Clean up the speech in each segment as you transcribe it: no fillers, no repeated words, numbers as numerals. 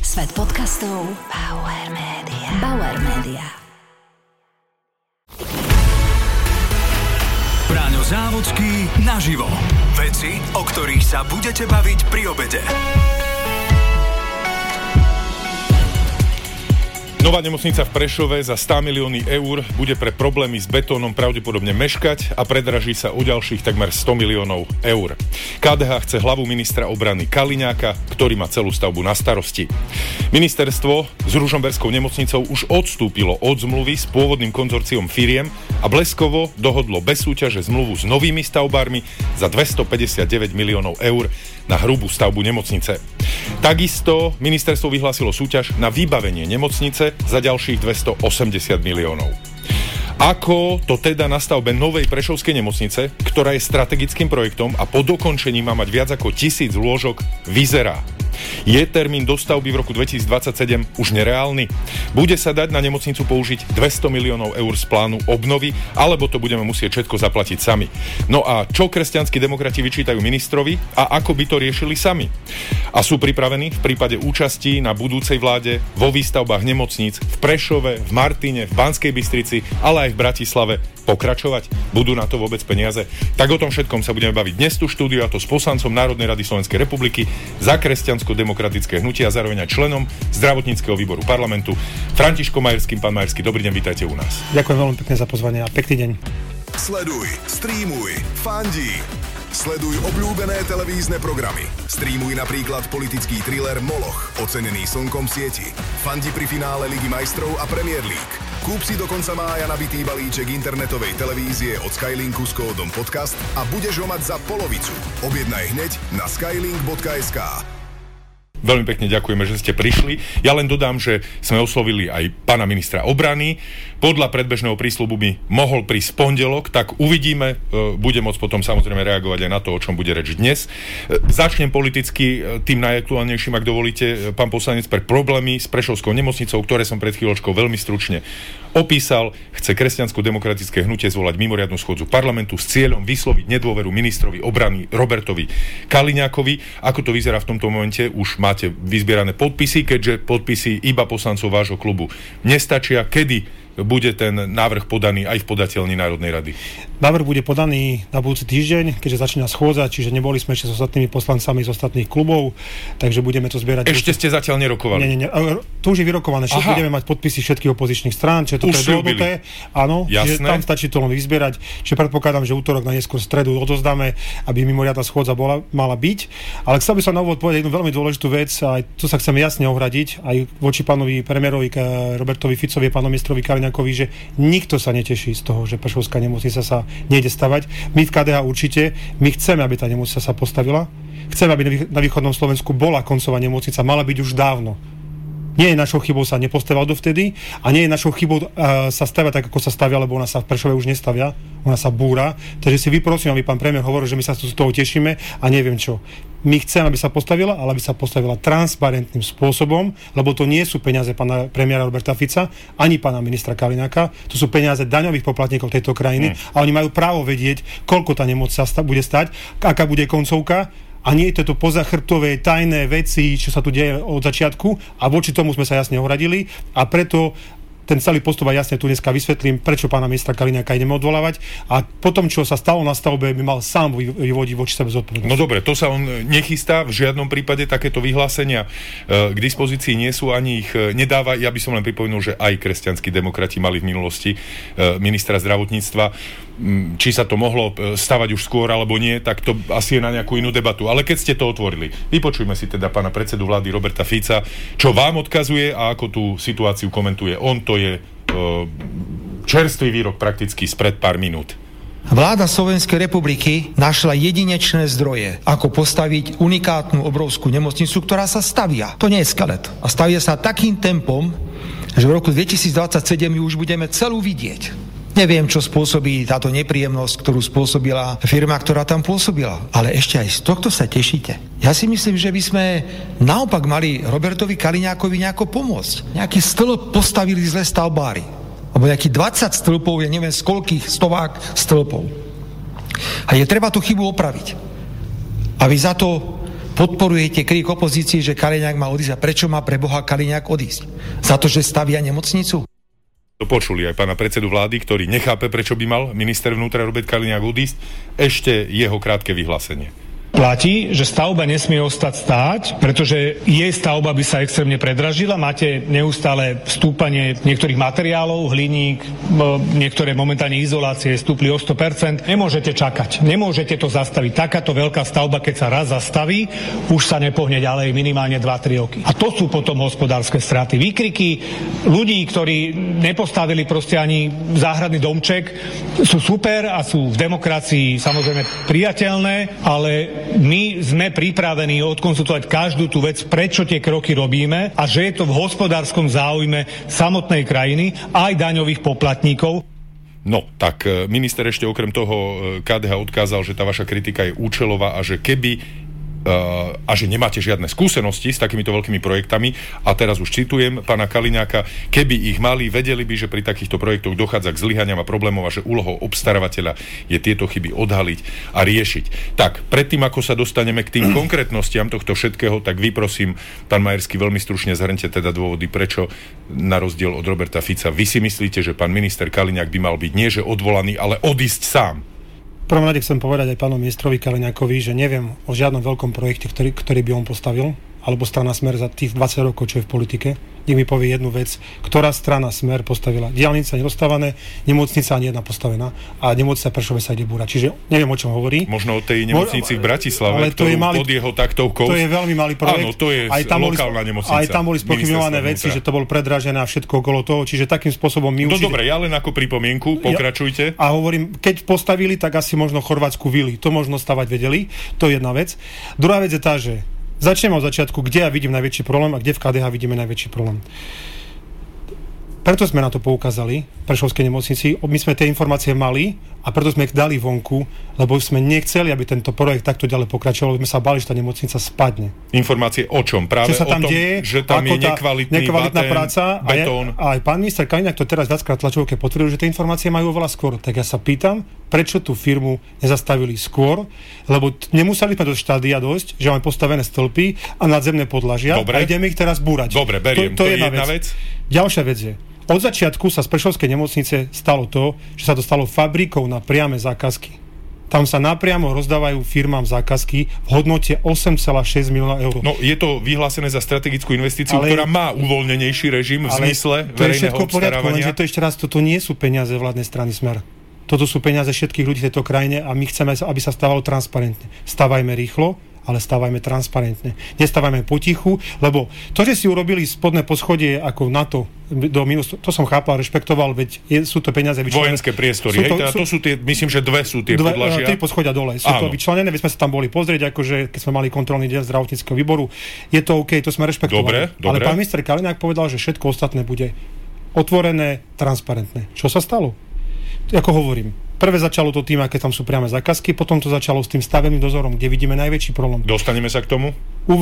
Svet podcastov Bauer Media. Bauer Media. Braňo Závodský naživo. Veci, o ktorých sa budete baviť pri obede. Nová nemocnica v Prešove za 100 milióny eur bude pre problémy s betónom pravdepodobne meškať a predraží sa o ďalších takmer 100 miliónov eur. KDH chce hlavu ministra obrany Kaliňáka, ktorý má celú stavbu na starosti. Ministerstvo s Ružomberskou nemocnicou už odstúpilo od zmluvy s pôvodným konzorciom firiem a bleskovo dohodlo bez súťaže zmluvu s novými stavbármi za 259 miliónov eur na hrubú stavbu nemocnice. Takisto ministerstvo vyhlásilo súťaž na vybavenie nemocnice za ďalších 280 miliónov. Ako to teda na stavbe novej prešovskej nemocnice, ktorá je strategickým projektom a po dokončení má mať viac ako 1000 lôžok, vyzerá? Je termín dostavby v roku 2027 už nereálny? Bude sa dať na nemocnicu použiť 200 miliónov eur z plánu obnovy, alebo to budeme musieť všetko zaplatiť sami? No a čo kresťanskí demokrati vyčítajú ministrovi a ako by to riešili sami? A sú pripravení v prípade účasti na budúcej vláde vo výstavbách nemocníc v Prešove, v Martine, v Banskej Bystrici, ale aj v Bratislave pokračovať? Budú na to vôbec peniaze? Tak o tom všetkom sa budeme baviť dnes tu v štúdiu, a to s poslancom Národnej rady Slovenskej republiky za kresťansko-demokratické hnutie a zároveň aj členom zdravotníckeho výboru parlamentu Františkom Majerským. Pán Majerský, dobrý deň, vítajte u nás. Ďakujem veľmi pekne za pozvanie a pekný deň. Sleduj, streamuj, fandí. Sleduj obľúbené televízne programy. Streamuj napríklad politický thriller Moloch, ocenený Slnkom sieti. Fandi pri finále Ligy majstrov a Premier League. Kúp si do konca mája nabitý balíček internetovej televízie od Skylinku s kódom podcast a budeš ho mať za polovicu. Objednaj hneď na skylink.sk. Veľmi pekne ďakujeme, že ste prišli. Ja len dodám, že sme oslovili aj pána ministra obrany. Podľa predbežného prísľubu by mohol prísť pondelok, tak uvidíme. Bude môcť potom samozrejme reagovať aj na to, o čom bude reč dnes. Začnem politicky tým najaktuálnejším, ak dovolíte, pán poslanec, pre problémy s Prešovskou nemocnicou, ktoré som pred chvíľočkou veľmi stručne opísal. Chce kresťansko-demokratické hnutie zvolať mimoriadnu schôdzu parlamentu s cieľom vysloviť nedôveru ministrovi obrany Robertovi Kaliňákovi. Ako to vyzerá v tomto momente? Už máte vyzbierané podpisy, keďže podpisy iba poslancov vášho klubu nestačia. Kedy bude ten návrh podaný aj v podateľni Národnej rady? Návrh bude podaný na budúci týždeň, keďže začína schôdza, čiže neboli sme ešte s ostatnými poslancami z ostatných klubov, takže budeme to zbierať. Ešte ste zatiaľ nerokovali? Nie. To už je vyrokované. Všetko budeme mať podpisy všetkých opozičných strán, čiže toto je dohodnuté. Áno, čiže tam stačí to len vyzbierať. Čiže predpokladám, že útorok na neskôr stredu odozdáme, aby mimoriadna schôdza mala byť. Ale chcel by som na úvod povedať jednu veľmi dôležitú vec, aj tu sa chcem jasne ohradiť aj voči pánovi premiérovi Robertovi Ficovi, pánovi ministrovi Kaliňákovi, že nikto sa neteší z toho, že Prešovská nemocnica sa nejde stavať. My v KDH určite, my chceme, aby tá nemocnica sa postavila. Chceme, aby na východnom Slovensku bola koncová nemocnica, mala byť už dávno. Nie je našou chybou sa nepostavila dovtedy a nie je našou chybou sa stavia tak, ako sa stavia, lebo ona sa v Prešove už nestavia, ona sa búra. Takže si vyprosím, aby pán premiér hovoril, že my sa z toho tešíme a neviem čo. My chceme, aby sa postavila, ale aby sa postavila transparentným spôsobom, lebo to nie sú peniaze pána premiéra Roberta Fica, ani pána ministra Kaliňáka, to sú peniaze daňových poplatníkov tejto krajiny a oni majú právo vedieť, koľko tá nemocnica bude stať, aká bude koncovka. A nie je to pozachrtové tajné veci, čo sa tu deje od začiatku, a voči tomu sme sa jasne ohradili a preto ten celý postup aj jasne tu dneska vysvetlím, prečo pána ministra Kaliňáka ideme odvolávať a potom, čo sa stalo na stavbe, by mal sám vyvodiť voči sebe zodpovednosť. No dobre, to sa on nechystá, v žiadnom prípade takéto vyhlásenia k dispozícii nie sú, ani ich nedáva. Ja by som len pripomenul, že aj kresťanskí demokrati mali v minulosti ministra zdravotníctva. Či sa to mohlo stavať už skôr alebo nie, tak to asi je na nejakú inú debatu. Ale keď ste to otvorili, vypočujme si teda pána predsedu vlády Roberta Fica, čo vám odkazuje a ako tú situáciu komentuje. On to je čerstvý výrok prakticky spred pár minút. Vláda Slovenskej republiky našla jedinečné zdroje, ako postaviť unikátnu obrovskú nemocnicu, ktorá sa stavia. To nie je skelet. A stavia sa takým tempom, že v roku 2027 ju už budeme celú vidieť. Neviem, čo spôsobí táto nepríjemnosť, ktorú spôsobila firma, ktorá tam pôsobila. Ale ešte aj z tohto sa tešíte. Ja si myslím, že by sme naopak mali Robertovi Kaliňákovi nejako pomôcť. Nejaký stĺp postavili zle stavbári. Alebo nejaký 20 stĺpov, ja neviem z koľkých stovák stĺpov. A je treba tú chybu opraviť. A vy za to podporujete krík opozícii, že Kaliňák má odísť. A prečo má pre Boha Kaliňák odísť? Za to, že stavia nemocnicu? To počuli aj pána predsedu vlády, ktorý nechápe, prečo by mal minister vnútra Robert Kaliňák odísť. Ešte jeho krátke vyhlásenie. Platí, že stavba nesmie ostať stáť, pretože jej stavba by sa extrémne predražila. Máte neustále stúpanie niektorých materiálov, hliník, niektoré momentálne izolácie stúpli o 100%. Nemôžete čakať, nemôžete to zastaviť. Takáto veľká stavba, keď sa raz zastaví, už sa nepohne ďalej minimálne 2-3 roky. A to sú potom hospodárske straty. Výkriky ľudí, ktorí nepostavili proste ani záhradný domček, sú super a sú v demokracii samozrejme priateľné, ale my sme pripravení odkonsultovať každú tú vec, prečo tie kroky robíme a že je to v hospodárskom záujme samotnej krajiny aj daňových poplatníkov. No, tak minister ešte okrem toho KDH odkázal, že tá vaša kritika je účelová a že keby a že nemáte žiadne skúsenosti s takýmito veľkými projektami a teraz už citujem pána Kaliňáka, keby ich mali, vedeli by, že pri takýchto projektoch dochádza k zlyhaniam a problémov a že úlohou obstarávateľa je tieto chyby odhaliť a riešiť. Tak, predtým ako sa dostaneme k tým konkrétnostiam tohto všetkého, tak vy prosím, pán Majerský, veľmi stručne zhrňte teda dôvody, prečo na rozdiel od Roberta Fica vy si myslíte, že pán minister Kaliňák by mal byť nie že odvolaný, ale odísť sám. V prvom rade chcem povedať aj pánu ministrovi Kaliňákovi, že neviem o žiadnom veľkom projekte, ktorý by on postavil, alebo strana Smer za tých 20 rokov, čo je v politike. Nech mi povie jednu vec, ktorá strana Smer postavila. Diaľnica nedostávané, nemocnica ani jedna postavená a nemocnica Prešove sa ide búrať. Čiže neviem, o čom hovorí. Možno o tej nemocnici v Bratislave, ktorú pod jeho taktovkou. To je veľmi malý projekt. Áno, to je lokálna nemocnica. Aj tam boli spochybňované veci, že to bolo predražené a všetko okolo toho, čiže takým spôsobom my určite... Dobre, ja len ako pripomienku, pokračujte. A hovorím, keď postavili, tak asi možno Chorvátsku vili. To možno stavať vedeli. To je jedna vec. Druhá vec je tá, že začneme od začiatku, kde ja vidím najväčší problém a kde v KDH vidíme najväčší problém. Preto sme na to poukázali v Prešovskej nemocnici. My sme tie informácie mali a preto sme ich dali vonku, lebo sme nechceli, aby tento projekt takto ďalej pokračoval, lebo sme sa báli, že tá nemocnica spadne. Informácie o čom? Práve čo sa tam o tom, deje, že tam je nekvalitná práca betón. A aj pán minister Kaliňák to teraz viackrát tlačovke potvrdil, že tie informácie majú oveľa skôr. Tak ja sa pýtam, prečo tú firmu nezastavili skôr, lebo nemuseli sme do štádia dosť, že máme postavené stĺpy a nadzemné podlažia. Dobre. A ideme ich teraz búrať. Dobre, beriem. To je jedna vec. Ďalšia vec je, od začiatku sa z Prešovskej nemocnice stalo to, že sa to stalo fabrikou na priame zákazky. Tam sa napriamo rozdávajú firmám zákazky v hodnote 8,6 milióna eur. No, je to vyhlásené za strategickú investíciu, ktorá má uvoľnenejší režim v zmysle verejného obstarávania. Lenže to ešte raz, toto nie sú peniaze vládnej strany Smer. Toto sú peniaze všetkých ľudí v tejto krajine a my chceme, aby sa stávalo transparentne. Stávajme rýchlo, ale stávajme transparentne. Nestávajme potichu, lebo to, že si urobili spodné poschodie ako NATO do minus, to som chápal, rešpektoval, veď sú to peniaze vyčlenené. Vojenské priestory, to sú tie, myslím, že dve sú tie podlažia. Tri poschodia dole. Sú to vyčlenené, veď sme sa tam boli pozrieť, akože keď sme mali kontrolný deň zdravotníckeho výboru. Je to OK, to sme rešpektovali. Dobre. Ale pán minister Kaliňák povedal, že všetko ostatné bude otvorené, transparentné. Čo sa stalo? Ako hovorím, prvé začalo to tým, aké tam sú priame zákazky, potom to začalo s tým stavebným dozorom, kde vidíme najväčší problém. Dostaneme sa k tomu?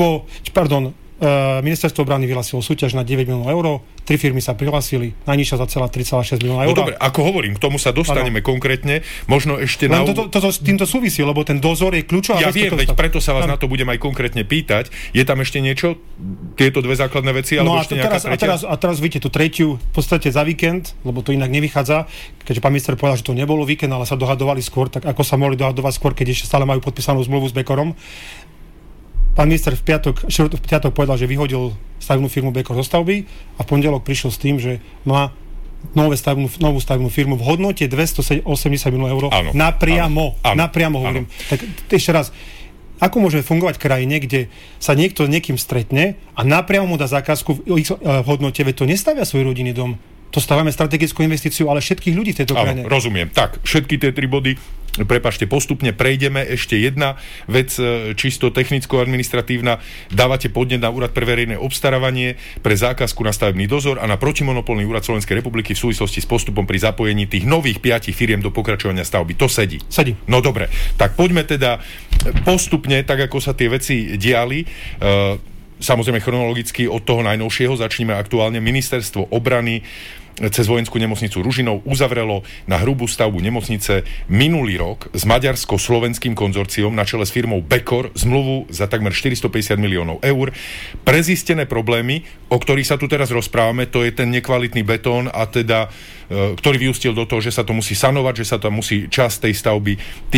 Ministerstvo obrany vyhlásilo súťaž na 9 miliónov eur, 3 firmy sa prihlásili, najnižšia za celá 3,6 milióna eur. No dobre, ako hovorím, k tomu sa dostaneme konkrétne, možno ešte na... S týmto súvisí, lebo ten dozor je kľúčová vec. Ja viem, veď preto sa vás na to budem aj konkrétne pýtať. Je tam ešte niečo? Tieto dve základné veci? Alebo ešte nejaká tretia? A teraz vidíte tú tretiu, v podstate za víkend, lebo to inak nevychádza, keďže pán minister povedal, že to nebolo víkend, ale sa dohadovali skôr, tak ako sa mohli dohadovať skôr, keď ešte stále majú podpísanú zmluvu s Bekorom. Pán minister v piatok povedal, že vyhodil stavebnú firmu Bekor zo stavby a v pondelok prišiel s tým, že má novú stavebnú firmu v hodnote 280 miliónov eur napriamo. Hovorím. Tak ešte raz, ako môžeme fungovať v krajine, kde sa niekto s niekým stretne a napriamo mu dá zákazku v hodnote, veď to nestavia svoj rodinný dom. To stávame strategickú investíciu, ale všetkých ľudí v tejto krajine. Áno, rozumiem. Tak, všetky tie 3 body, prepáčte, postupne prejdeme. Ešte jedna vec, čisto technicko-administratívna. Dávate podnet na Úrad pre verejné obstarávanie, pre zákazku na stavebný dozor a na protimonopolný úrad Slovenskej republiky v súvislosti s postupom pri zapojení tých nových 5 firiem do pokračovania stavby. To sedí. No dobre, tak poďme teda postupne, tak ako sa tie veci diali. Samozrejme chronologicky od toho najnovšieho začneme aktuálne. Ministerstvo obrany cez vojenskú nemocnicu Ružinov uzavrelo na hrubú stavbu nemocnice minulý rok s maďarsko-slovenským konzorciom na čele s firmou Bekor zmluvu za takmer 450 miliónov eur. Prezistené problémy, o ktorých sa tu teraz rozprávame, to je ten nekvalitný betón a teda, ktorý vyústil do toho, že sa to musí sanovať, že sa tam musí časť tej stavby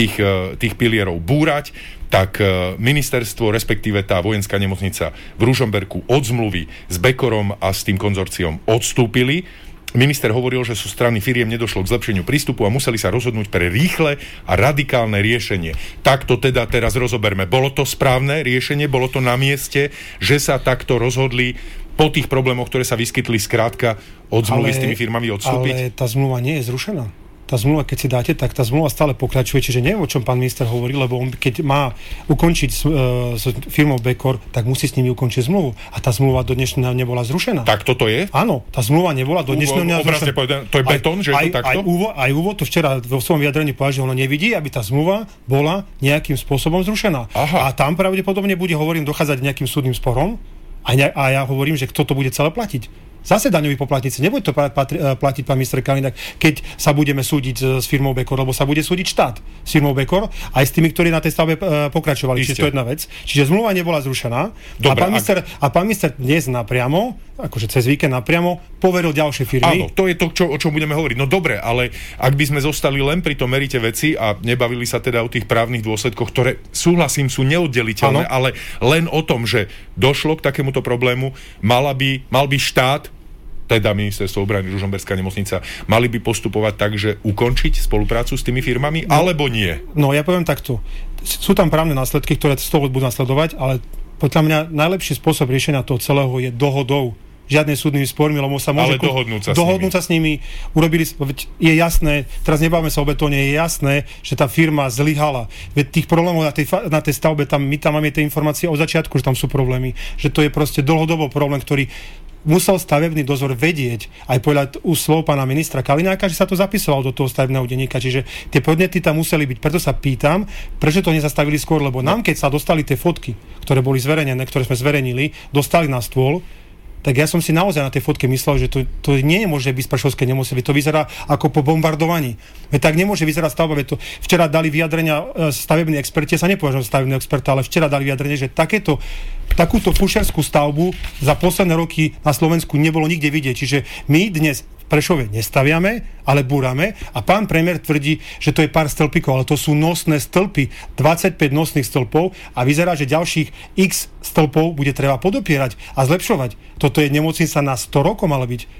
tých pilierov búrať, tak ministerstvo, respektíve tá vojenská nemocnica v Ružomberku od zmluvy s Bekorom a s tým konzorciom odstúpili. Minister hovoril, že zo strany firiem nedošlo k zlepšeniu prístupu a museli sa rozhodnúť pre rýchle a radikálne riešenie. Tak to teda teraz rozoberme. Bolo to správne riešenie? Bolo to na mieste, že sa takto rozhodli po tých problémoch, ktoré sa vyskytli skrátka od zmluvy s tými firmami odstúpiť? Ale tá zmluva nie je zrušená. Tá zmluva, keď si dáte, tak tá zmluva stále pokračuje, čiže neviem, o čom pán minister hovorí, lebo on keď má ukončiť s firmou Bekor, tak musí s nimi ukončiť zmluvu. A tá zmluva do dnešného nebola zrušená. Tak toto je? Áno, tá zmluva nebola do dnešného dňa zrušená. To je betón, že je to takto? Aj úvod to včera vo svojom vyjadrení povedal, že ono nevidí, aby tá zmluva bola nejakým spôsobom zrušená. Aha. A tam pravdepodobne bude, dochádzať nejakým súdnym sporom a ja hovorím, že kto to bude celé platiť. Zase daňoví poplatníci. Nebude to platiť pán minister Kaliňák, keď sa budeme súdiť s firmou Bekor, lebo sa bude súdiť štát s firmou Bekor aj s tými, ktorí na tej stavbe pokračovali. Čiže to je jedna vec. Čiže zmluva nebola zrušená. Dobre, a pán minister dnes napriamo, akože cez víkend napriamo, poveril ďalšie firmy. Áno, to je to, o čom budeme hovoriť. No dobre, ale ak by sme zostali len pri tom merite veci a nebavili sa teda o tých právnych dôsledkoch, ktoré, súhlasím, sú neoddeliteľné, ale len o tom, že došlo k takémuto problému, mal by štát, teda ministerstvo obrany, Ružomberská nemocnica, mali by postupovať tak, že ukončiť spoluprácu s tými firmami, alebo nie? No, ja poviem takto. Sú tam právne následky, ktoré z toho budú nasledovať, ale podľa mňa najlepší spôsob riešenia toho celého je dohodou. Žiadne súdnymi spormi, lebo sa môže dohodnúť sa s nimi. Je jasné, teraz nebavíme sa o betóne, je jasné, že tá firma zlyhala. Veď tých problémov na tej stavbe, my tam máme tie informácie od začiatku, že tam sú problémy. Že to je proste dlhodobo problém, ktorý musel stavebný dozor vedieť, aj podľa slov pána ministra Kaliňáka, že sa to zapisovalo do toho stavebného denníka, čiže tie podnety tam museli byť. Preto sa pýtam, prečo to nezastavili skôr, lebo nám, keď sa dostali tie fotky, ktoré boli zverejnené, ktoré sme zverejnili, dostali na stôl, tak ja som si naozaj na tej fotke myslel, že to nie môže byť z Prešovskej nemocnice, to vyzerá ako po bombardovaní. Tak nemôže vyzerať stavba, včera dali vyjadrenia stavební experti, ja sa nepovažujem stavebného experta, ale včera dali vyjadrenie, že takúto fušerskú stavbu za posledné roky na Slovensku nebolo nikde vidieť. Čiže my dnes v Prešove nestaviame, ale búrame a pán premiér tvrdí, že to je pár stĺpikov, ale to sú nosné stĺpy, 25 nosných stĺpov a vyzerá, že ďalších x stĺpov bude treba podopierať a zlepšovať. Toto je nemocnica na 100 rokov mala byť.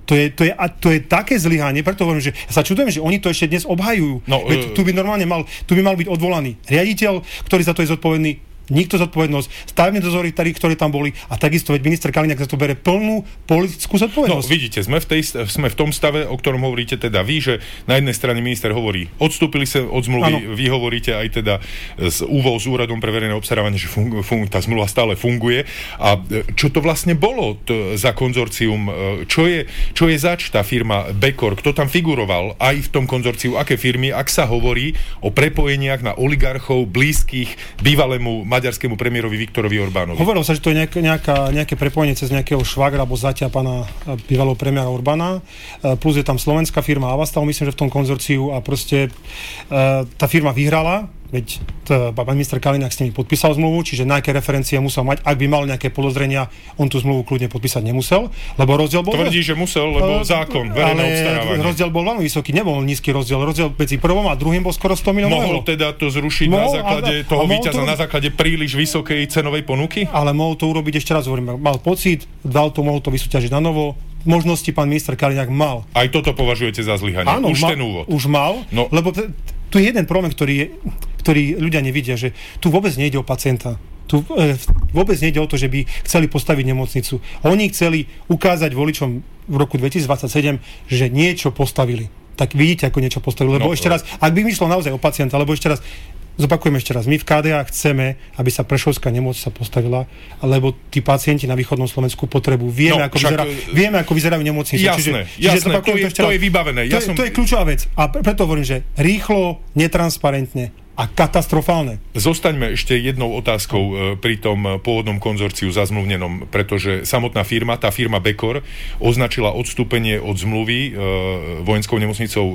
To je také zlyhanie, preto hovorím, že ja sa čudujem, že oni to ešte dnes obhajujú. No, tu by mal byť odvolaný riaditeľ, ktorý za to je zodpovedný, nikto zodpovednosť, stavebné dozory, ktorí tam boli a takisto veď minister Kaliňák za to bere plnú politickú zodpovednosť. No vidíte, sme v tom stave, o ktorom hovoríte teda vy, že na jednej strane minister hovorí, odstúpili sa od zmluvy, vy hovoríte aj teda s úradom pre verejné obstarávanie, že tá zmluva stále funguje. A čo to vlastne bolo za konzorcium? Čo je zač tá firma Bekor? Kto tam figuroval aj v tom konzorciu? Aké firmy? Ak sa hovorí o prepojeniach na oligarchov blízkych bývalému maďarskému premiérovi Viktorovi Orbánovi. Hovorilo sa, že to je nejaké prepojenie cez nejakého švagra alebo zatia pána bývalého premiéra Orbána, plus je tam slovenská firma Avastal, myslím, že v tom konzorciu a proste tá firma vyhrala, veď pán minister Kaliňák s nimi podpísal zmluvu, čiže nejaké referencie musel mať, ak by mal nejaké podozrenia, on tú zmluvu kľudne podpísať nemusel, lebo rozdiel bol... Tvrdí, že musel, lebo zákon, verejné obstarávanie. Rozdiel bol veľmi vysoký, nebol nízky rozdiel medzi prvom a druhým bol skoro 100 miliónov. Mohol teda to zrušiť na základe toho víťaza, na základe príliš vysokej cenovej ponuky? Ale mohol to urobiť, ešte raz hovorím, mal pocit, mohol to vysúťažiť na novo, možnosti pán minister Kaliňák mal. Aj toto považujete za zlyhanie? Áno, ten úvod. Už mal, lebo tu je jeden problém, ktorý ľudia nevidia, že tu vôbec nejde o pacienta. Tu vôbec nejde o to, že by chceli postaviť nemocnicu. Oni chceli ukázať voličom v roku 2027, že niečo postavili. Tak vidíte, ako niečo postavili. Lebo ešte raz, ak by mi šlo naozaj o pacienta, lebo zopakujem ešte raz, my v KDA chceme, aby sa Prešovská nemocnica postavila, lebo tí pacienti na východnom Slovensku potrebujú. Vieme, ako vyzerajú nemocnice. Jasné, to je vybavené. To je kľúčová vec. A preto hovorím, že rýchlo, netransparentne a katastrofálne. Zostaňme ešte jednou otázkou pri tom pôvodnom konzorciu zazmluvnenom, pretože samotná firma, tá firma Bekor, označila odstúpenie od zmluvy vojenskou nemocnicou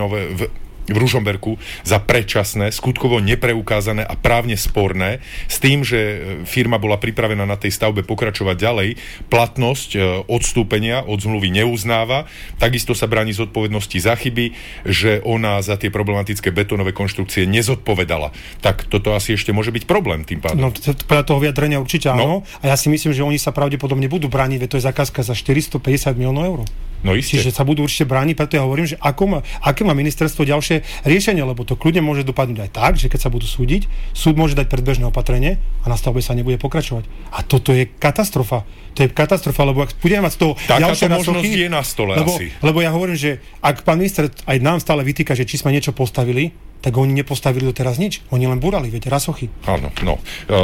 v Ružomberku za predčasné, skutkovo nepreukázané a právne sporné, s tým, že firma bola pripravená na tej stavbe pokračovať ďalej. Platnosť odstúpenia od zmluvy neuznáva, takisto sa bráni zodpovednosti za chyby, že ona za tie problematické betónové konštrukcie nezodpovedala. Tak toto asi ešte môže byť problém tým pádom. No, podľa toho vyjadrenia určite áno. A ja si myslím, že oni sa pravdepodobne budú brániť, veď to je zakázka za 450 miliónov eur. No isté. Čiže sa budú určite brániť, preto ja hovorím, že aké má ministerstvo ďalšie riešenie, lebo to kľudne môže dopadnúť aj tak, že keď sa budú súdiť, súd môže dať predbežné opatrenie a na stavbe sa nebude pokračovať. A toto je katastrofa. To je katastrofa, lebo ak budeme mať z toho ďalšie možnosť je na stole asi. Lebo ja hovorím, že ak pán minister aj nám stále vytýka, že či sme niečo postavili, tak oni nepostavili doteraz nič. Oni len burali, viete, rasochy. Áno, no.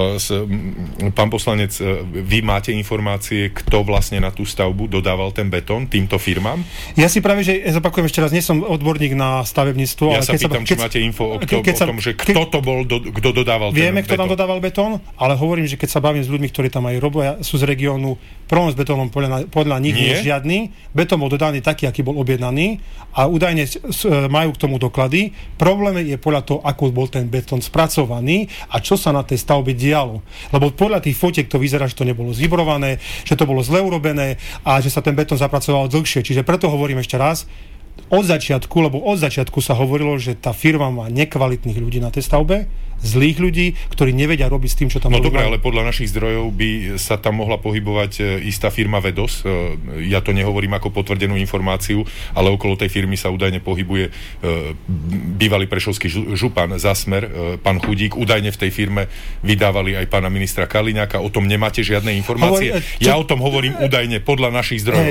Pán poslanec, vy máte informácie, kto vlastne na tú stavbu dodával ten betón týmto firmám? Ja si práve, že zopakujem ešte raz, nie som odborník na stavebníctvo. Ja sa pýtam, či máte info o tom, že kto to bol, kto dodával ten betón. Vieme, kto tam dodával betón, ale hovorím, že keď sa bavím s ľuďmi, ktorí tam aj robia, sú z regiónu, problém s betónom podľa nich nie je žiadny. Betón bol dodaný taký, aký bol objednaný a údajne majú k tomu doklady. Problém je podľa toho, ako bol ten betón spracovaný a čo sa na tej stavbe dialo. Lebo podľa tých fotiek to vyzerá, že to nebolo zvibrované, že to bolo zle urobené a že sa ten betón zapracoval dlhšie. Čiže preto hovorím ešte raz, od začiatku sa hovorilo, že tá firma má nekvalitných ľudí na tej stavbe, zlých ľudí, ktorí nevedia robiť s tým, čo tam robí. No dobre, ale podľa našich zdrojov by sa tam mohla pohybovať istá firma Vedos. Ja to nehovorím ako potvrdenú informáciu, ale okolo tej firmy sa údajne pohybuje bývalý prešovský župan za Smer, pán Chudík. Údajne v tej firme vydávali aj pána ministra Kaliňáka. O tom nemáte žiadne informácie? Ja o tom hovorím údajne podľa našich zdrojov.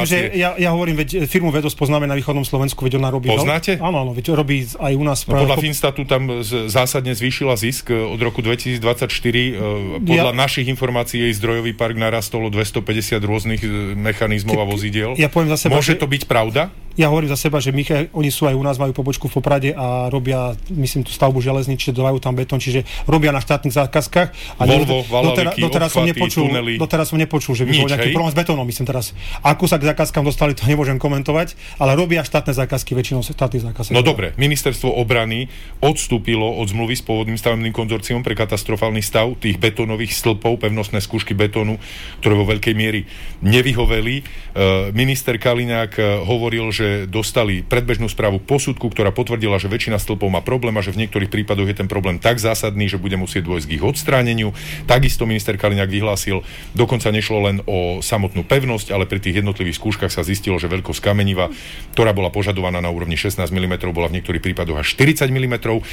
Ja hovorím, veď firmu Vedos poznáme na východnom Slovensku, veď ona robí... Poznáte? Áno, veď robí aj u nás... No, podľa Finstatu tam zásadne zvýšila zisk od roku 2024. Podľa našich informácií jej zdrojový park narastol o 250 rôznych mechanizmov a vozidiel. Ja poviem za seba, môže to byť pravda? Ja hovorím za seba, že oni sú aj u nás, majú pobočku v Poprade a robia, myslím, tú stavbu železnic, čiže dodajú tam betón, čiže robia na štátnych zákazkách. A Volvo, valaliky, tunely. Doteraz som nepočul, že by bol nejaký problém s betónom, myslím teraz. Ako sa k zákazkám dostali, to nemôžem komentovať, ale robia štátne zákazky, väčšinou štátnych zákazky. No dobre, ministerstvo obrany odstúpilo od zmluvy s pôvodným stavebným konzorciom pre katastrofálny stav tých betónových stĺpov, pevnostné skúšky betónu, ktoré vo veľkej miery nevyhoveli. Minister Kaliňák hovoril, že dostali predbežnú správu posudku, ktorá potvrdila, že väčšina stĺpov má problém a že v niektorých prípadoch je ten problém tak zásadný, že bude musieť dôjsť k ich odstráneniu. Takisto minister Kaliňák vyhlásil, dokonca nešlo len o samotnú pevnosť, ale pri tých jednotlivých skúškach sa zistilo, že veľkosť kameniva, ktorá bola požadovaná na úrovni 16 mm, bola v niektorých prípadoch až 40 mm.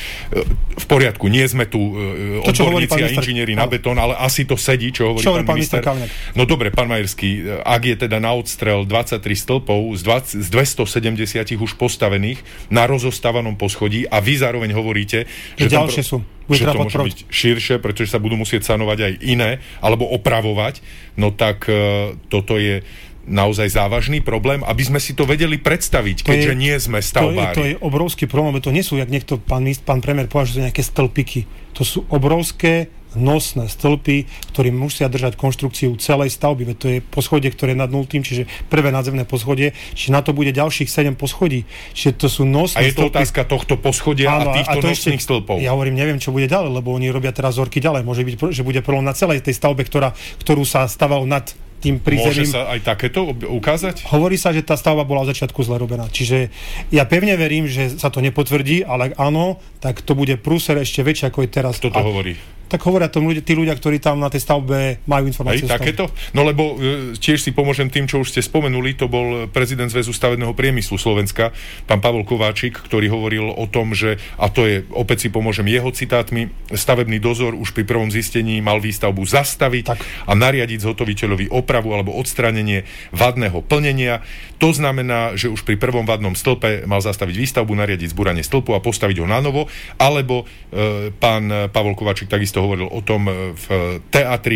V poriadku, nie sme tu odborníci a inžinieri na betón, ale asi to sedí, čo hovorí pán minister. No dobre, pán Majerský, ak je teda na odstrel 23 stĺpov z 270 už postavených na rozostávanom poschodí a vy zároveň hovoríte, že ďalšie sú. Že to môže byť širšie, pretože sa budú musieť sanovať aj iné, alebo opravovať, no tak toto je naozaj závažný problém, aby sme si to vedeli predstaviť, keďže nie sme stavbári. To je obrovský problém, to nie sú, jak niekto pán premiér povedal, že sú nejaké stĺpiky. To sú obrovské nosné stĺpy, ktoré musia držať konštrukciu celej stavby. Veď to je poschodie, ktoré je nad 0, čiže prvé nadzemné poschodie, čiže na to bude ďalších 7 poschodí. Čiže to sú nosné stĺpy. A je to otázka tohto poschodia a týchto nosných stĺpov. Ja hovorím, neviem, čo bude ďalej, lebo oni robia teraz zorky ďalej. Môže byť, že bude problém na celej tej stavbe, ktorú sa stavalo nad tým prízemím. Môže sa aj takéto ukázať? Hovorí sa, že tá stavba bola od začiatku zle robená. Čiže ja pevne verím, že sa to nepotvrdí, ale ak áno, tak to bude prúser ešte väčšie, ako je teraz. Kto to hovorí? Tak hovoria to tí ľudia, ktorí tam na tej stavbe majú informácie. Aj takéto? No lebo tiež si pomôžem tým, čo už ste spomenuli, to bol prezident Zväzu stavebného priemyslu Slovenska, pán Pavol Kováčik, ktorý hovoril o tom, že, a to je, opäť si pomôžem jeho citátmi, stavebný dozor už pri prvom zistení mal výstavbu zastaviť a nariadiť zhotoviteľovi opravu alebo odstránenie vadného plnenia. To znamená, že už pri prvom vadnom stĺpe mal zastaviť výstavbu, nariadiť zbúranie stĺpu a postaviť ho nanovo, alebo pán Pavol Kováčik takisto hovoril o tom v teatri,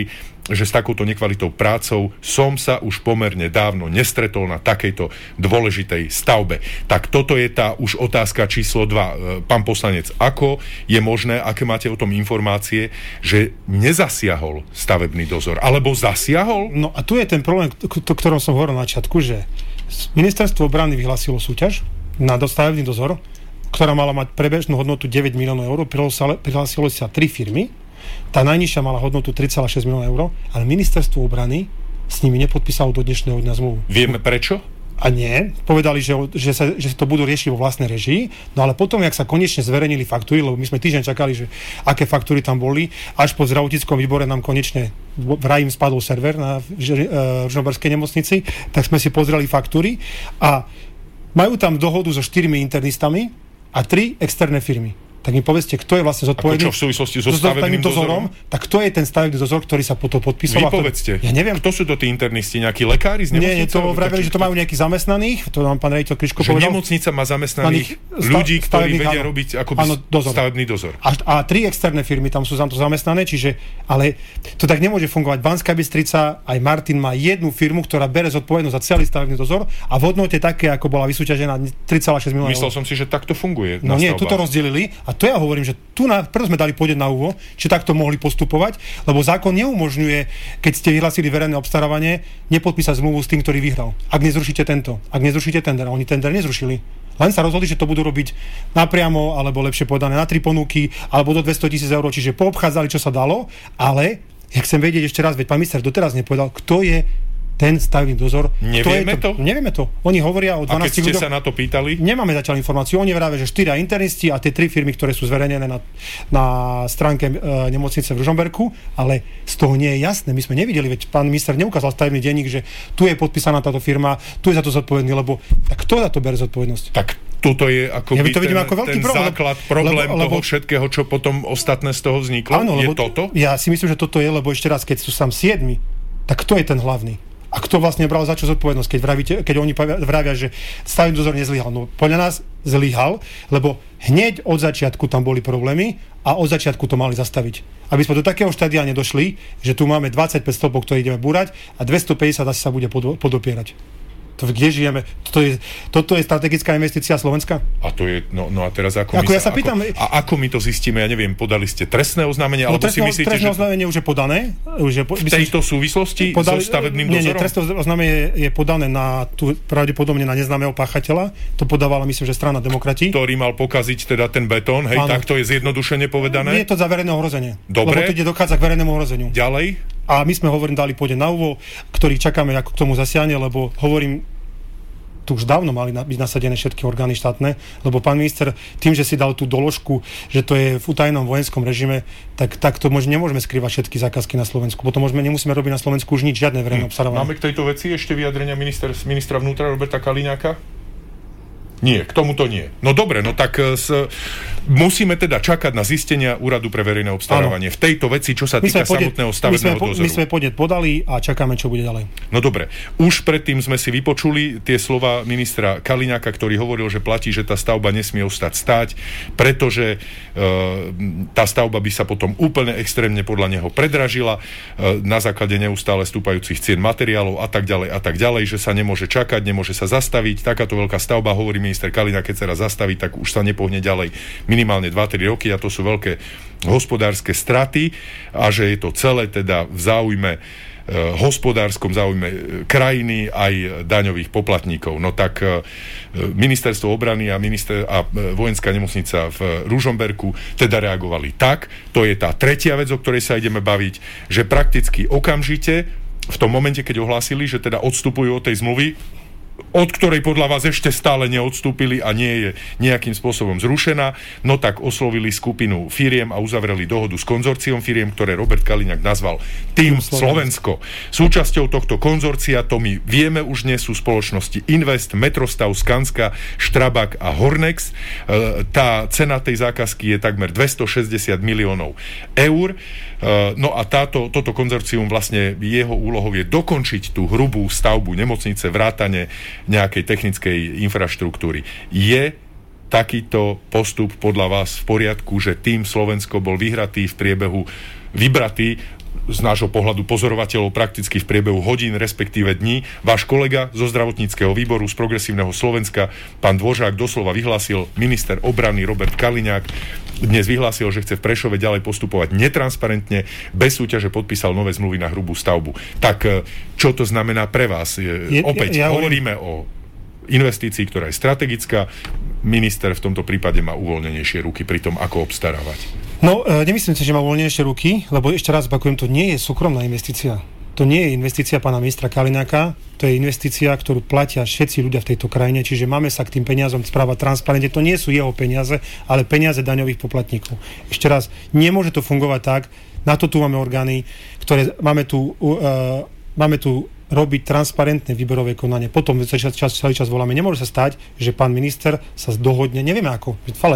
že s takouto nekvalitou prácou som sa už pomerne dávno nestretol na takejto dôležitej stavbe. Tak toto je tá už otázka číslo 2. Pán poslanec, ako je možné, aké máte o tom informácie, že nezasiahol stavebný dozor? Alebo zasiahol? No a tu je ten problém, o ktorom som hovoril na začiatku, že ministerstvo obrany vyhlásilo súťaž na stavebný dozor, ktorá mala mať prebežnú hodnotu 9 miliónov eur, prihlásilo sa 3 firmy. Tá najnižšia mala hodnotu 3,6 milióna eur, ale ministerstvo obrany s nimi nepodpísalo do dnešného dňa zmluvu. Vieme prečo? A nie. Povedali, že to budú riešiť vo vlastnej režii, no ale potom, jak sa konečne zverejnili faktúry, lebo my sme týždeň čakali, že aké faktúry tam boli, až po zdravotníckom výbore nám konečne vraj im spadol server na Ružomberskej nemocnici, tak sme si pozreli faktúry a majú tam dohodu so 4 internistami a 3 externé firmy. Tak mi povedzte, kto je vlastne zodpovedný. Ako čo v súvislosti so stavebným dozorom? Tak kto je ten stavebný dozor, ktorý sa potom podpísal? Vy povedzte. Ja neviem. Kto sú to tí internisti? Nejakí lekári z nemocnice? Nie, to vraveli, že to majú nejakých zamestnaných. To nám pán rejiteľ Kriško povedal. Že nemocnica má zamestnaných ľudí, ktorí vedia robiť akoby stavebný dozor. A 3 externé firmy tam sú za to zamestnané, čiže, ale to tak nemôže fungovať. Banská Bystrica, aj Martin má jednu firmu, ktorá bere zodpovednosť za celý stavebný dozor a v hodnote také, ako bola vysúťažená 3,6 milióna. Myslel som si, že takto funguje. No nie, tu to rozdelili a to ja hovorím, že preto sme dali pôjdeť na úvo, či takto mohli postupovať, lebo zákon neumožňuje, keď ste vyhlásili verejné obstarávanie, nepodpísať zmluvu s tým, ktorý vyhral. Ak nezrušíte tento, ak nezrušíte tender, a oni tender nezrušili. Len sa rozhodli, že to budú robiť napriamo, alebo lepšie povedané na 3 ponuky, alebo do 200 000 eur, čiže poobchádzali, čo sa dalo, ale ja chcem vedieť ešte raz, veď pán minister doteraz nepovedal, kto je ten stavebný dozor. Nevieme to? Nevieme to. Oni hovoria o 12 ľuďoch. A keď ste sa na to pýtali? Nemáme zatiaľ informáciu. Oni vravia, že 4 internisti a tie 3 firmy, ktoré sú zverejnené na stránke nemocnice v Ružomberku, ale z toho nie je jasné. My sme nevideli, veď pán minister neukázal stavebný denník, že tu je podpísaná táto firma, tu je za to zodpovedný, lebo tak kto za to bere zodpovednosť? Tak toto je ako ten základ, problém toho všetkého, čo potom ostatné z toho vzniklo. Áno, je toto? Ja si myslím, že toto je, lebo ešte raz, keď sú sam 7, tak kto je ten hlavný? A kto vlastne bral za čo zodpovednosť, keď oni vravia, že stavebný dozor nezlyhal? No podľa nás zlyhal, lebo hneď od začiatku tam boli problémy a od začiatku to mali zastaviť. Aby sme do takého štádia nedošli, že tu máme 25 stĺpov, ktoré ideme búrať a 250 asi sa bude podopierať. To kde žijeme? Toto je strategická investícia Slovenska? A to je, no a teraz ako my to zistíme? Ja neviem, podali ste trestné oznámenie? No trestné oznámenie už je podané. V tejto súvislosti so stavebným dozorom? Nie, trestné oznámenie je podané pravdepodobne na neznámeho páchateľa. To podávala, myslím, že strana Demokrati. Ktorý mal pokaziť teda ten betón, hej, tak to je zjednodušene povedané? Nie je to za verejné ohrozenie. Dobre. Lebo to dochádza k verejnému ohrozeniu. Ďalej? A my sme dali pôjde na úvo, ktorých čakáme, ako k tomu zasiahne, lebo hovorím, tu už dávno mali byť nasadené všetky orgány štátne, lebo pán minister tým, že si dal tú doložku, že to je v utajenom vojenskom režime, tak to nemôžeme skrývať všetky zákazky na Slovensku. Potom nemusíme robiť na Slovensku už nič, žiadne verejné obstarávanie. Máme k tejto veci ešte vyjadrenia ministra vnútra Roberta Kaliňáka? Nie, k tomuto nie. No dobre, no tak musíme teda čakať na zistenia Úradu pre verejné obstarávanie v tejto veci, čo sa týka samotného stavebného dozoru. My sme podnet podali a čakáme, čo bude ďalej. No dobre, už predtým sme si vypočuli tie slova ministra Kaliňáka, ktorý hovoril, že platí, že tá stavba nesmie ostať stáť, pretože tá stavba by sa potom úplne extrémne podľa neho predražila na základe neustále stúpajúcich cien materiálov a tak ďalej, že sa nemôže čakať, nemôže sa zastaviť. Takáto veľká stavba, hovorí minister Kaliňák, keď sa raz zastaví, tak už sa nepohne ďalej minimálne 2-3 roky a to sú veľké hospodárske straty a že je to celé teda v záujme hospodárskom záujme krajiny aj daňových poplatníkov. No tak ministerstvo obrany a vojenská nemocnica v Ružomberku teda reagovali tak. To je tá tretia vec, o ktorej sa ideme baviť, že prakticky okamžite v tom momente, keď ohlásili, že teda odstupujú od tej zmluvy, od ktorej podľa vás ešte stále neodstúpili a nie je nejakým spôsobom zrušená, no tak oslovili skupinu firiem a uzavreli dohodu s konzorciom firiem, ktoré Robert Kaliňák nazval Tým Slovensko. Súčasťou tohto konzorcia, to my vieme, už nie sú spoločnosti Invest, Metrostav, Skanska, Štrabak a Hornex. Tá cena tej zákazky je takmer 260 miliónov eur. No a toto konzorcium vlastne jeho úlohou je dokončiť tú hrubú stavbu nemocnice, vrátane nejakej technickej infraštruktúry. Je takýto postup podľa vás v poriadku, že Tým Slovensko bol vybratý z nášho pohľadu pozorovateľov prakticky v priebehu hodín, respektíve dní, váš kolega zo zdravotníckeho výboru z Progresívneho Slovenska, pán Dvořák, doslova vyhlásil, minister obrany Robert Kaliňák dnes vyhlásil, že chce v Prešove ďalej postupovať netransparentne, bez súťaže podpísal nové zmluvy na hrubú stavbu. Tak čo to znamená pre vás? Opäť hovoríme o investícii, ktorá je strategická. Minister v tomto prípade má uvoľnenejšie ruky pri tom, ako obstarávať. No, nemyslím si, že má uvoľnenejšie ruky, lebo ešte raz opakujem, to nie je súkromná investícia. To nie je investícia pána ministra Kaliňáka, to je investícia, ktorú platia všetci ľudia v tejto krajine, čiže máme sa k tým peniazom správať transparentne. To nie sú jeho peniaze, ale peniaze daňových poplatníkov. Ešte raz, nemôže to fungovať tak, na to tu máme orgány, ktoré máme tu robiť transparentné výberové konanie. Potom celý čas voláme. Nemôže sa stať, že pán minister sa dohodne, nevieme ako,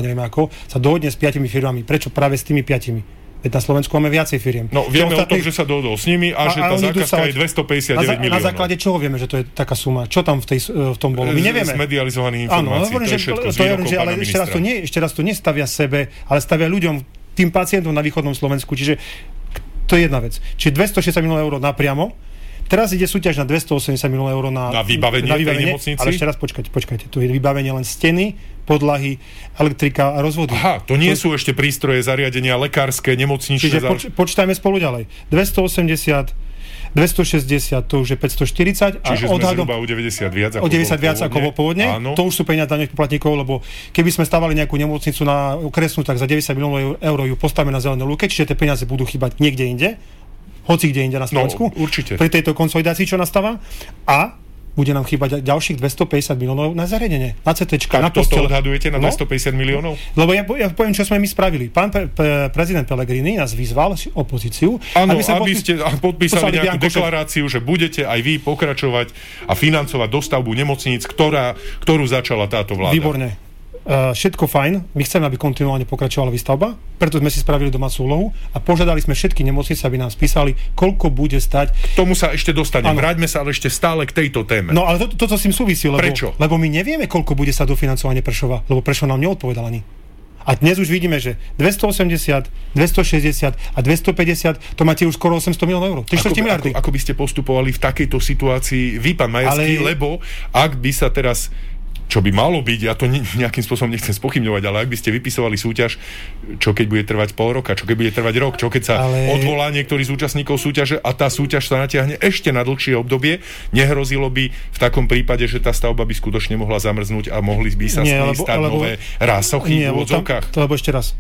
sa dohodne s 5 firmami. Prečo práve s tými 5? Veď na Slovensku máme viacej firiem. No, vieme o tom, že sa dohodol s nimi a že tá zákazka je 259 miliónov. Na základe čoho vieme, že to je taká suma? Čo tam v tom bolo? My nevieme. Z medializovaných informácií. Áno, to je všetko z výrokov pána ministra. Ešte raz to nestavia sebe, ale stavia ľuďom, tým pacientom na východnom Slovensku. Čiže to je jedna vec. Čiže 260 miliónov eur napriamo. Teraz ide súťaž na 280 miliónov eur na vybavenie tej nemocnici. Ale ešte raz počkajte. Tu je vybavenie len steny, podlahy, elektrika a rozvody. Aha, to nie sú ešte prístroje, zariadenia lekárske, nemocničné. Čiže počítajme spolu ďalej. 280, 260, to už je 540. Čiže sme zhruba o 90 viac ako bolo pôvodne. To už sú peniaze daňových poplatníkov, lebo keby sme stavali nejakú nemocnicu na okresnú, tak za 90 miliónov eur ju postavíme na zelené lúke, čiže tie peniaze budú chýbať niekde inde. Hoci kde inde na Slovensku. No, určite. Pri tejto konsolidácii, čo nastáva. A bude nám chýbať ďalších 250 miliónov na zariadenie, na CTčka, na postele. Toto odhadujete na 250 miliónov? Lebo ja poviem, čo sme my spravili. Pán prezident Pellegrini nás vyzval, opozíciu, aby ste podpísali nejakú deklaráciu, že budete aj vy pokračovať a financovať dostavbu nemocníc, ktorú začala táto vláda. Výborne. Všetko fajn, my chceme, aby kontinuálne pokračovala výstavba, preto sme si spravili domácu úlohu a požiadali sme všetky nemocnice, aby nám spísali, koľko bude stať. K tomu sa ešte dostanem. Vráťme sa ale ešte stále k tejto téme. No ale toto s tým súvisí, Prečo? Lebo my nevieme, koľko bude sa dofinancovanie Prešova, lebo Prešov nám neodpovedal ani. A dnes už vidíme, že 280, 260 a 250, to máte už skoro 800 miliónov eur. Ako by ste postupovali v takejto situácii vy, pán Majerský, lebo ak by sa teraz, čo by malo byť, ja to nejakým spôsobom nechcem spochybňovať, ale ak by ste vypisovali súťaž, čo keď bude trvať pol roka, čo keď bude trvať rok, čo keď sa odvolá niektorý z účastníkov súťaže a tá súťaž sa natiahne ešte na dlhšie obdobie, nehrozilo by v takom prípade, že tá stavba by skutočne mohla zamrznúť a mohli by sa stať nové rásochy v úvodzovkách? Lebo ešte raz,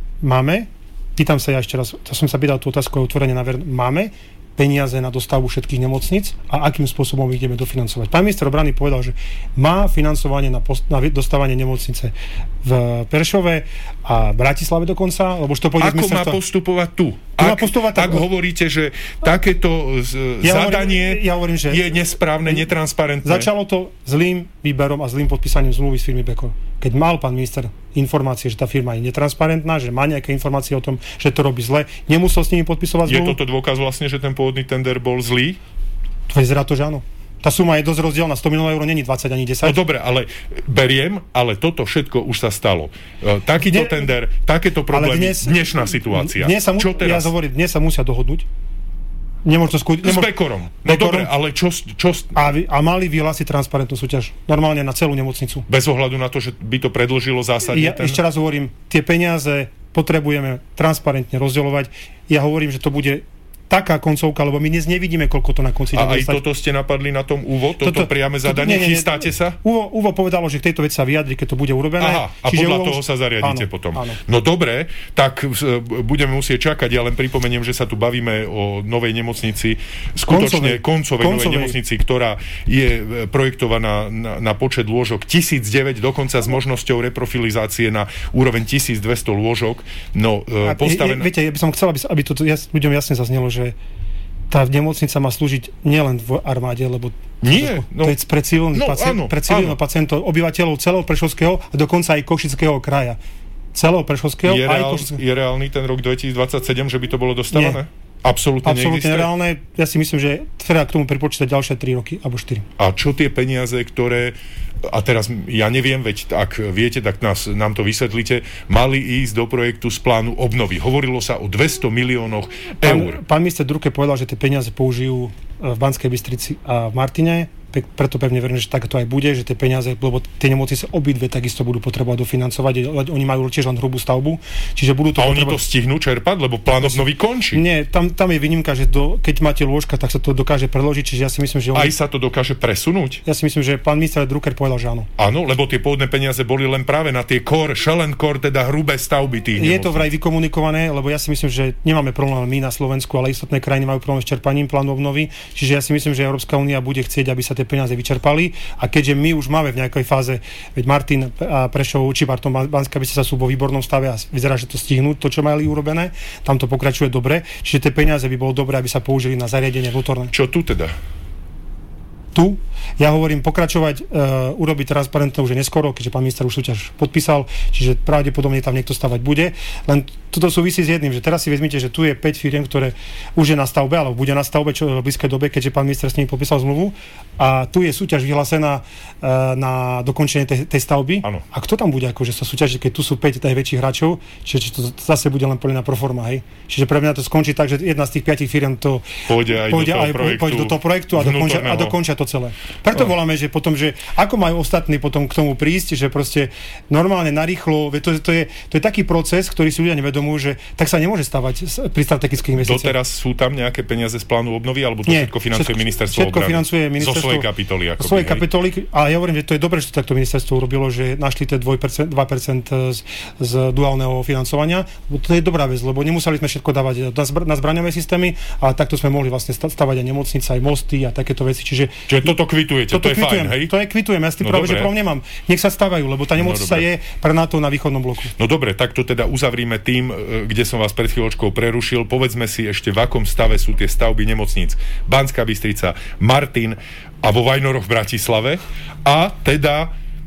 pýtam sa ja ešte raz, to som sa pýtal tú otázku otvorene máme peniaze na dostavbu všetkých nemocníc a akým spôsobom ideme dofinancovať. Pán minister obrany povedal, že má financovanie na dostávanie nemocnice v Prešove a v Bratislave dokonca, lebo to pôjde ako má postupovať tu? Ak hovoríte, že takéto zadanie je nesprávne, netransparentné. Začalo to zlým výberom a zlým podpísaním zmluvy s firmy Beko. Keď mal pán minister informácie, že tá firma je netransparentná, že má nejaké informácie o tom, že to robí zle, nemusel s nimi podpisovať zmluvu. Je toto dôkaz vlastne, že ten pôvodný tender bol zlý? Vyzerá to, že áno. Tá suma je dosť rozdielna, 100 miliónov eur není 20 ani 10. No dobre, ale ale toto všetko už sa stalo. Takýto tender, takéto problémy, dnešná situácia. Čo teraz? Dnes sa musia dohodnúť. S Bekorom. No dobre, ale čo... A mali vyhlásiť transparentnú súťaž. Normálne na celú nemocnicu. Bez ohľadu na to, že by to predĺžilo zásadne ešte raz hovorím, tie peniaze potrebujeme transparentne rozdeľovať. Ja hovorím, že to bude taká koncovka, lebo my dnes nevidíme, koľko to na konci ide. A aj toto ste napadli na tom Úvo? Toto priame zadanie? Chystáte sa? Úvo povedalo, že k tejto veci sa vyjadri, keď to bude urobené. Aha, a podľa toho sa zariadíte potom. Áno. No dobre, tak budeme musieť čakať. Ja len pripomeniem, že sa tu bavíme o novej nemocnici, skutočne koncovej novej nemocnici, ktorá je projektovaná na počet lôžok 1009, dokonca s možnosťou reprofilizácie na úroveň 1200 lôžok. No, viete, ja by som chcel, aby to ľuďom jasne zaznelo, že tá nemocnica má slúžiť nielen v armáde, lebo to je pre civilných pacientov, obyvateľov celého Prešovského a dokonca aj Košického kraja. Celého Prešovského je reálny ten rok 2027, že by to bolo dostávané? Absolútne nereálne. Ja si myslím, že treba k tomu pripočítať ďalšie 3 roky alebo 4. A čo tie peniaze, ktoré, a teraz ja neviem, veď ak viete, tak nám to vysvetlíte, mali ísť do projektu z plánu obnovy. Hovorilo sa o 200 miliónoch eur. Pán minister Drucker povedal, že tie peniaze použijú v Banskej Bystrici a v Martine. Preto pevne verím, že tak to aj bude, že tie peniaze, lebo tie nemocnice obidve takisto budú potrebovať dofinancovať, oni majú tiež len hrubú stavbu, čiže budú to oni to stihnú čerpať, lebo plán obnovy končí. Nie, tam je výnimka, že keď máte lôžka, tak sa to dokáže preložiť, čiže ja si myslím, že aj sa to dokáže presunúť. Ja si myslím, že pán minister Drucker povedal, že áno. Áno, lebo tie pôvodné peniaze boli len práve na tie Schellenkor, teda hrubé stavby tých nemocnic. Je to vraj vykomunikované, lebo ja si myslím, že nemáme problém my na Slovensku, ale ostatné krajiny majú problém s čerpaním plánu obnovy, čiže ja si myslím, že Európska únia bude chcieť, aby sa tie peniaze vyčerpali. A keďže my už máme v nejakej fáze, veď Martin a Prešov, Banská Bystrica sú vo výbornom stave a vyzerá, že to stihnú, to, čo mali urobené, tam to pokračuje dobre, čiže tie peniaze by bolo dobré, aby sa použili na zariadenie vnútorné. Čo tu teda? Tu? Ja hovorím pokračovať, urobiť transparentné už neskoro, keďže pán minister už súťaž podpísal, čiže pravdepodobne tam niekto stavať bude. Len toto súvisí s jedným, že teraz si vezmite, že tu je 5 firiem, ktoré už je na stavbe, alebo bude na stavbe čo v blízkej dobe, keďže pán minister s nimi podpísal zmluvu. A tu je súťaž vyhlásená na dokončenie tej stavby. Ano. A kto tam bude akože sa súťažiť, keď tu sú 5 najväčších hračov, čiže to zase bude len plná proforma, hej. Čiže pre mňa to skončí tak, že jedna z tých 5 firiem to pôjde do toho projektu a dokončia to celé. Preto voláme, že potom, že ako majú ostatní potom k tomu prísť, že proste normálne narýchlo, to je taký proces, ktorý si ľudia nevedomujú, že tak sa nemôže stavať pri strategických investíciách. Doteraz sú tam nejaké peniaze z plánu obnovy, alebo to všetko financuje ministerstvo obrany? Všetko financuje ministerstvo. Zo svojej kapitoly. Svojej kapitoly, ale ja hovorím, že to je dobré, že to takto ministerstvo urobilo, že našli tie 2% z duálneho financovania. To je dobrá vec, lebo nemuseli sme všetko dávať na zbraňové systémy, ale takto sme mohli vlastne stavať aj nemocnice, aj mosty a takéto veci. Čiže toto kvitujete, to je fajn, hej? To je kvitujem, ja s tým práve, že problém nemám. Nech sa stavajú, lebo tá nemocnica je pre NATO na východnom bloku. No dobre, tak to teda uzavrime tým, kde som vás pred chvíľočkou prerušil. Povedzme si ešte, v akom stave sú tie stavby nemocníc Banská Bystrica, Martin a vo Vajnoroch v Bratislave. A teda,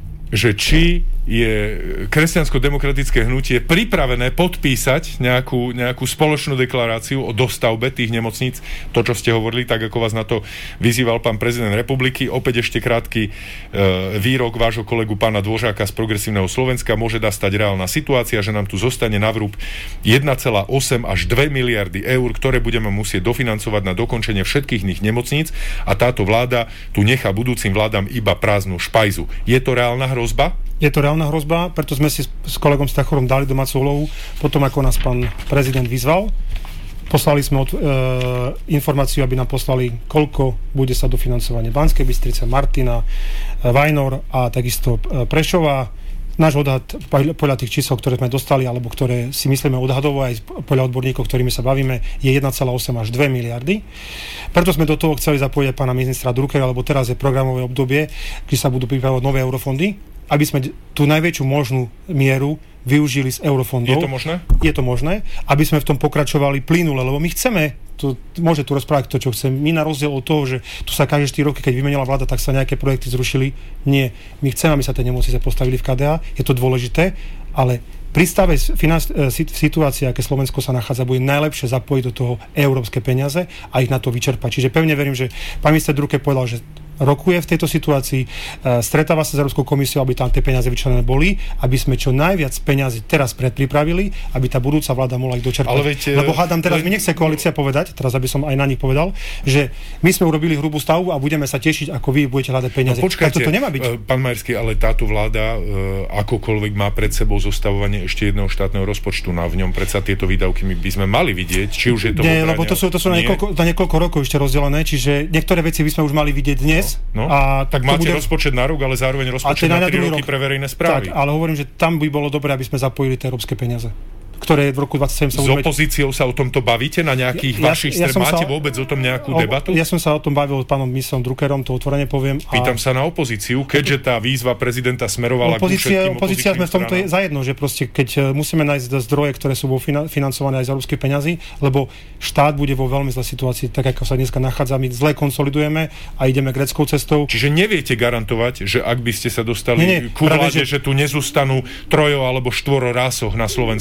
že či je kresťansko-demokratické hnutie pripravené podpísať nejakú spoločnú deklaráciu o dostavbe tých nemocníc, to, čo ste hovorili, tak ako vás na to vyzýval pán prezident republiky. Opäť ešte krátky výrok vášho kolegu pána Dvořáka z Progresívneho Slovenska. Môže nastať reálna situácia, že nám tu zostane na vrúb 1,8 až 2 miliardy eur, ktoré budeme musieť dofinancovať na dokončenie všetkých nich nemocníc a táto vláda tu nechá budúcim vládam iba prázdnu špajzu. Je to reálna hrozba? Je to reálna hrozba, preto sme si s kolegom Stachorom dali domácu úlohu, potom ako nás pán prezident vyzval. Poslali sme informáciu, aby nám poslali, koľko bude sa dofinancovanie Banskej Bystrice, Martina, Vajnor a takisto Prešova. Náš odhad podľa tých čísel, ktoré sme dostali, alebo ktoré si myslíme odhadovo aj podľa odborníkov, ktorými sa bavíme, je 1,8 až 2 miliardy. Preto sme do toho chceli zapojiť pána ministra Druckera, lebo teraz je programové obdobie, kde sa budú pripravovať nové eurofondy, aby sme tú najväčšiu možnú mieru využili z eurofondov. Je to možné? Je to možné, aby sme v tom pokračovali plynule, lebo my chceme, môže tu rozprávať to, čo chce. My na rozdiel od toho, že tu sa každé 4 roky, keď vymenila vláda, tak sa nejaké projekty zrušili. Nie. My chceme, aby sa tie nemocnice postavili v KDA. Je to dôležité, ale pri stave situácii, aké Slovensko sa nachádza, bude najlepšie zapojiť do toho európske peniaze a ich na to vyčerpať. Čiže pevne verím, že pán minister Drucker povedal, že rokuje v tejto situácii, stretáva sa s Európskou komisiou, aby tam tie peniaze vyčlenené boli, aby sme čo najviac peniazy teraz predpripravili, aby tá budúca vláda mohla ich dočerpať. Lebo hádam teraz, mi nechce koalícia povedať, teraz aby som aj na nich povedal, že my sme urobili hrubú stavbu a budeme sa tešiť, ako vy budete hľadať peniaze. No počkajte, to nemá byť. Pán Majerský, ale táto vláda akokoľvek má pred sebou zostavovanie ešte jedného štátneho rozpočtu, v ňom predsa tieto výdavky by sme mali vidieť, či už je to lebo to sú na niekoľko rokov ešte rozdelené, čiže niektoré veci by sme už mali vidieť dnes. No, a tak máte rozpočet na rok, ale zároveň rozpočet na 3 roky pre verejné správy. Tak, ale hovorím, že tam by bolo dobré, aby sme zapojili tie európske peniaze, ktoré v roku 27 sa S opozíciou sa o tomto bavíte na nejakých vašich máte vôbec o tom nejakú debatu? Ja som sa o tom bavil s pánom ministrom Druckerom, to otvorene poviem. Pýtam sa na opozíciu, keďže tá výzva prezidenta smerovala ku všetkým opozícia sme v tomto zajedno, že proste keď musíme nájsť zdroje, ktoré sú financované aj z európskych peňazí, lebo štát bude vo veľmi zlej situácii, tak ako sa dneska nachádza, my zle konsolidujeme a ideme gréckou cestou. Čiže neviete garantovať, že ak by ste sa dostali ku vláde, že tu nezostanú trojo alebo štvoro rásoch na Slovensku.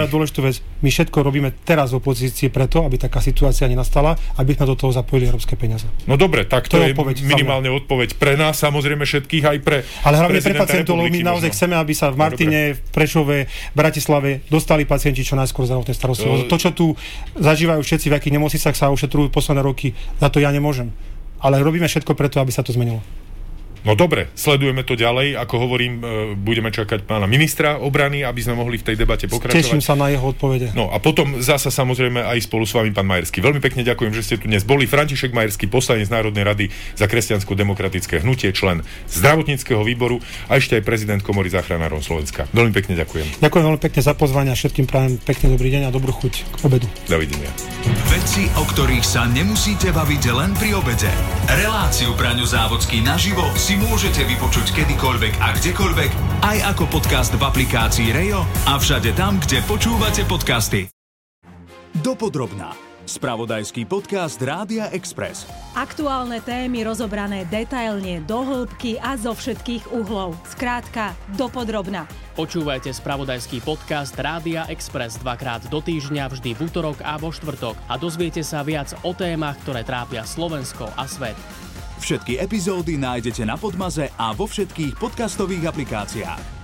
povedať dôležitú vec. My všetko robíme teraz v opozícii preto, aby taká situácia nenastala, aby sme do toho zapojili európske peniaze. No dobre, tak to je minimálne odpoveď pre nás, samozrejme všetkých, aj pre ale hlavne pre pacientov, my naozaj chceme, aby sa v Martine, v Prešove, v Bratislave dostali pacienti čo najskôr zdravotnej starostlivosti. To, čo tu zažívajú všetci, v akých nemocnicách sa ošetrujú posledné roky, za to ja nemôžem. Ale robíme všetko preto, aby sa to zmenilo. No dobre, sledujeme to ďalej. Ako hovorím, budeme čakať pána ministra obrany, aby sme mohli v tej debate pokračovať. Teším sa na jeho odpovede. No a potom zasa samozrejme aj spolu s vami pán Majerský. Veľmi pekne ďakujem, že ste tu dnes boli. František Majerský, poslanec Národnej rady za kresťansko-demokratické hnutie, člen zdravotníckeho výboru a ešte aj prezident Komory záchranárov Slovenska. Veľmi pekne ďakujem. Ďakujem veľmi pekne za pozvanie a všetkým prajem pekný dobrý deň a dobrú chuť k obedu. Dovidenia. Veci, o ktorých sa nemusíte baviť len pri obede. Reláciu Braňo Závodský naživo si môžete vypočuť kedykoľvek a kdekoľvek, aj ako podcast v aplikácii Rejo a všade tam, kde počúvate podcasty. Dopodrobná. Spravodajský podcast Rádia Express. Aktuálne témy rozobrané detailne, do hĺbky a zo všetkých uhlov. Skrátka, dopodrobná. Počúvajte spravodajský podcast Rádia Express dvakrát do týždňa, vždy v utorok a vo štvrtok a dozviete sa viac o témach, ktoré trápia Slovensko a svet. Všetky epizódy nájdete na Podmaze a vo všetkých podcastových aplikáciách.